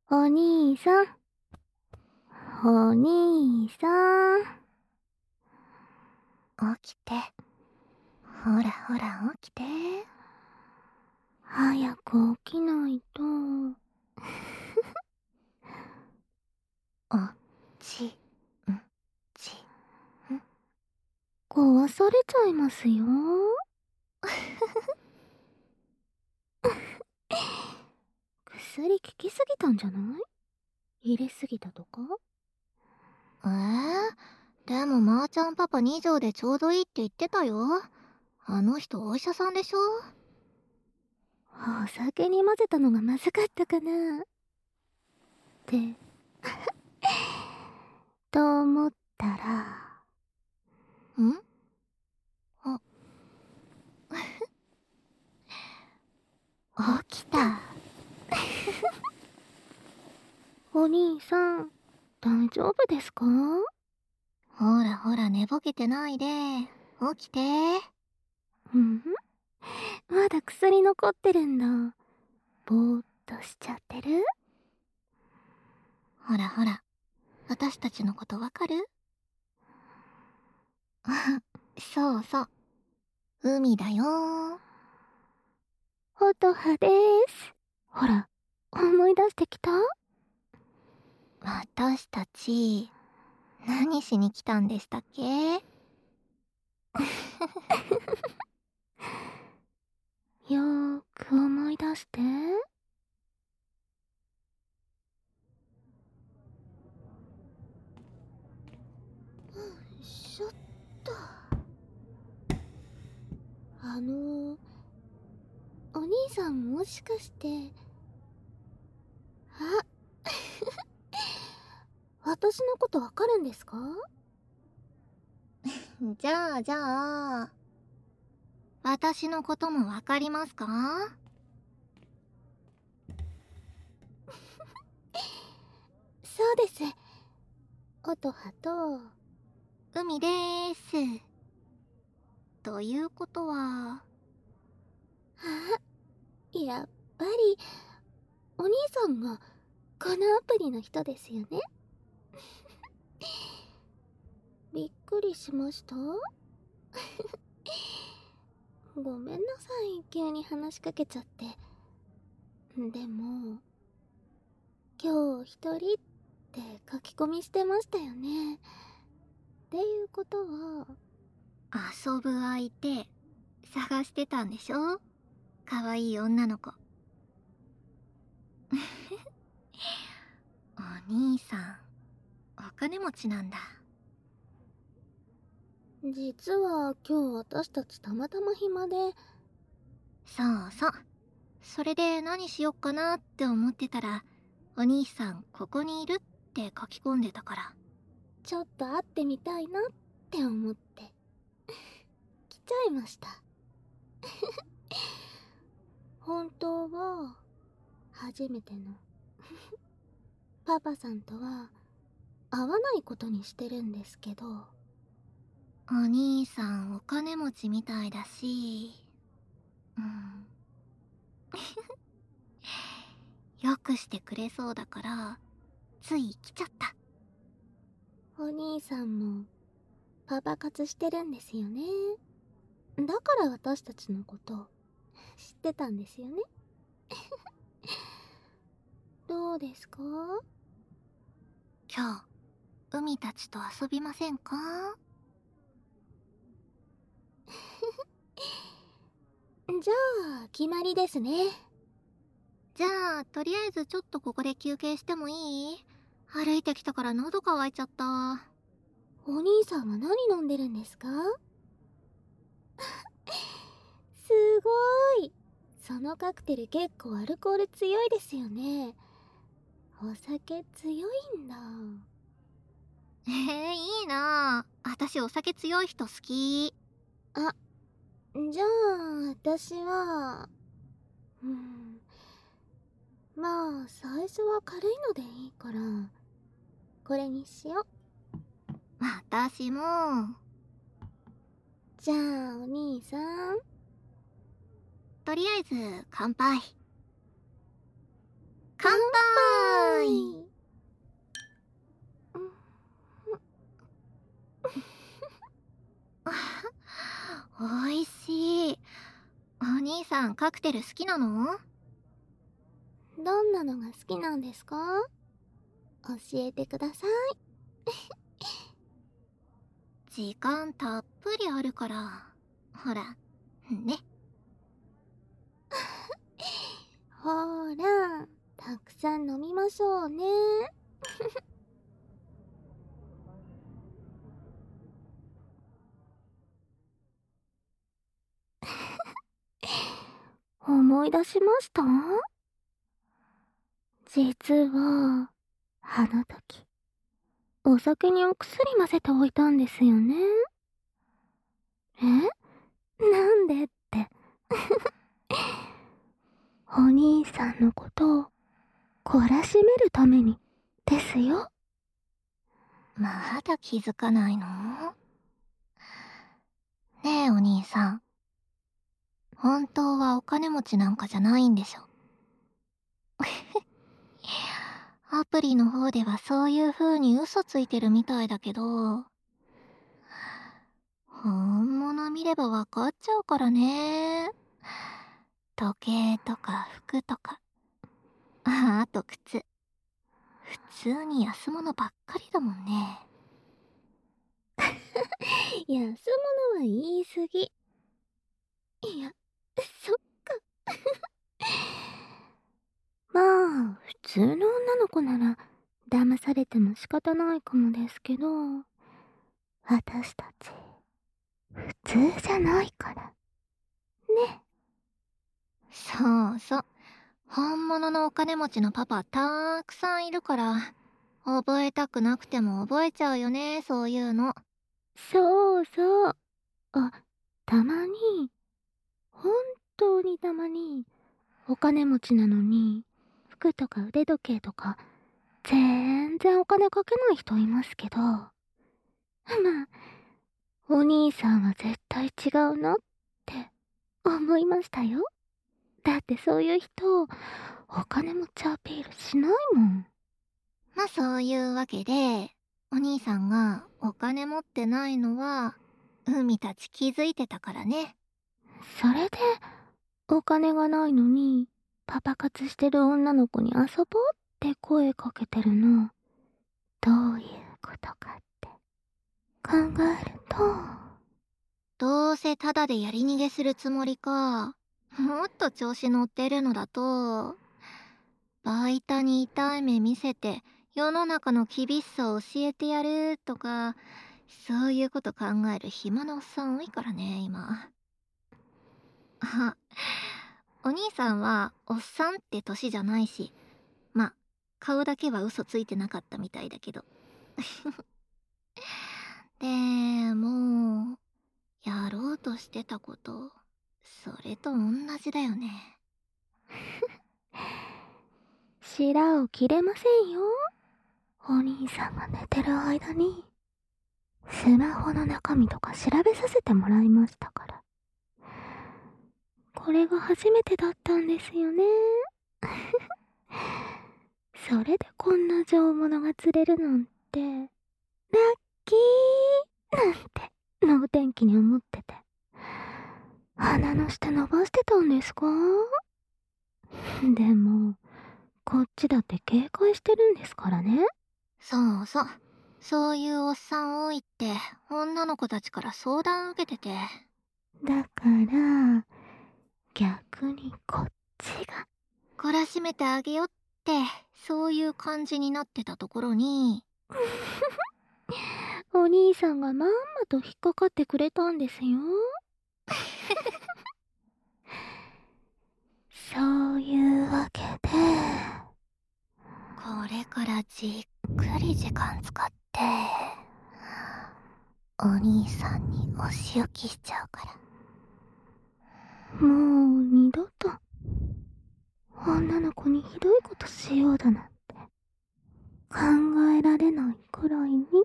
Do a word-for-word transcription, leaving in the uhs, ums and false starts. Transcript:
お兄さん、お兄さん。 起きて。ほらほら起きて。 早く起きないと。 おちんちん。 壊されちゃいますよ。薬効きすぎたんじゃない？入れすぎたとか？ えー、でもまーちゃんパパに錠でちょうどいいって言ってたよ。あの人お医者さんでしょ。 お酒に混ぜたのがまずかったかなってと思ったら。 んあ起きた。 お兄さん、大丈夫ですか？ ほらほら寝ぼけてないで。起きて。 うん？まだ薬残ってるんだ。ぼーっとしちゃってる？ ほらほら、私たちのことわかる？そうそう。海だよー。 音羽です。ほら、思い出してきた？ 私たち、何しに来たんでしたっけ？ よーく思い出して。しょっと。あのー、お兄さんもしかして、あ私のことわかるんですか？ じゃあじゃあ、私のこともわかりますか？ そうです。音羽と、 海でーす。ということは、 あ、やっぱり、お兄さんが、このアプリの人ですよね。びっくりしました。ごめんなさい、急に話しかけちゃって。でも、今日一人って書き込みしてましたよね。っていうことは、 遊ぶ相手、探してたんでしょ？かわいい女の子。お兄さん、お金持ちなんだ。 実は今日私たちたまたま暇で。 そうそう。それで何しよっかなって思ってたら、お兄さんここにいるって書き込んでたから。 ちょっと会ってみたいなって思って来ちゃいました。本当は初めてのパパさんとは会わないことにしてるんですけど。 お兄さんお金持ちみたいだし、うん。よくしてくれそうだから、つい来ちゃった。 お兄さんもパパ活してるんですよね。だから私たちのこと知ってたんですよね。どうですか？ 今日、海たちと遊びませんか？ じゃあ決まりですね。 じゃあ、とりあえずちょっとここで休憩してもいい？歩いてきたから喉乾いちゃった。 お兄さんは何飲んでるんですか？すごい。そのカクテル結構アルコール強いですよね。お酒強いんだ。 えー、いいなあ。私お酒強い人好き。 あ、じゃあ私は、うん、まあ最初は軽いのでいいからこれにしよう。 私も。 じゃあお兄さん。 とりあえず乾杯。乾乾杯。 おいしい。お兄さんカクテル好きなの？ どんなのが好きなんですか？教えてください。 時間たっぷりあるから。ほら、ね。 ほーら、たくさん飲みましょうね。思い出しました？実は、あの時、お酒にお薬混ぜておいたんですよね。え？なんでって。お兄さんのことを懲らしめるためにですよ。 まだ気づかないの？ねえお兄さん。本当はお金持ちなんかじゃないんでしょ？アプリの方ではそういう風に嘘ついてるみたいだけど、本物見ればわかっちゃうからね。時計とか服とか、あ、あと靴。普通に安物ばっかりだもんね。 安物は言い過ぎ。いや、そっか。まあ、普通の女の子なら騙されても仕方ないかもですけど、私たち、普通じゃないから。ね。 そうそう。本物のお金持ちのパパたくさんいるから、覚えたくなくても覚えちゃうよね、そういうの。 そうそう。あ、たまに、本当にたまに、お金持ちなのに、服とか腕時計とか、全然お金かけない人いますけど、まあ、お兄さんは絶対違うなって思いましたよ。だってそういう人、お金持ちアピールしないもん。 まあそういうわけで、お兄さんがお金持ってないのは、海たち気づいてたからね。 それで、お金がないのに、パパ活してる女の子に遊ぼうって声かけてるの、どういうことかって考えると、 どうせタダでやり逃げするつもりか、もっと調子乗ってるのだと、バイトに痛い目見せて世の中の厳しさを教えてやるとか、そういうこと考える暇なおっさん多いからね、今。あ、お兄さんはおっさんって年じゃないし、まあ、顔だけは嘘ついてなかったみたいだけど。でも、やろうとしてたこと、それと同じだよね。 白を切れませんよ。お兄さんが寝てる間に、スマホの中身とか調べさせてもらいましたから。これが初めてだったんですよね。それでこんな上物が釣れるなんて、ラッキーなんて能天気に思ってて。鼻の下伸ばしてたんですか？でも、こっちだって警戒してるんですからね。 そうそう。そういうおっさん多いって女の子たちから相談受けてて。 だから、逆にこっちが。 懲らしめてあげよって、そういう感じになってたところに、 お兄さんがまんまと引っかかってくれたんですよ。そういうわけで、 これからじっくり時間使って、お兄さんにお仕置きしちゃうから。 もう二度と、女の子にひどいことしようだなんて、考えられないくらいに。